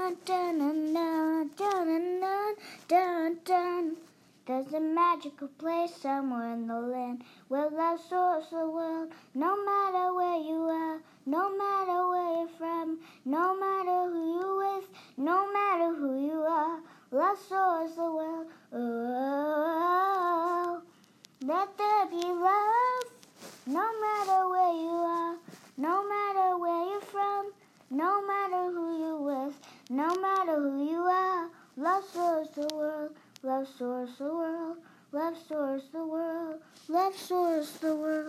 dun dun dun dun dun dun dun dun. There's a magical place somewhere in the land where love soars the world. No matter where you are, no matter where you're from, no matter who you're with, no matter who you are, love soars the world. Oh, let there be love. No matter where you are, no matter where you're from, no matter who you're with, no matter who you are, love soars the world, love soars the world, love soars the world, love soars the world.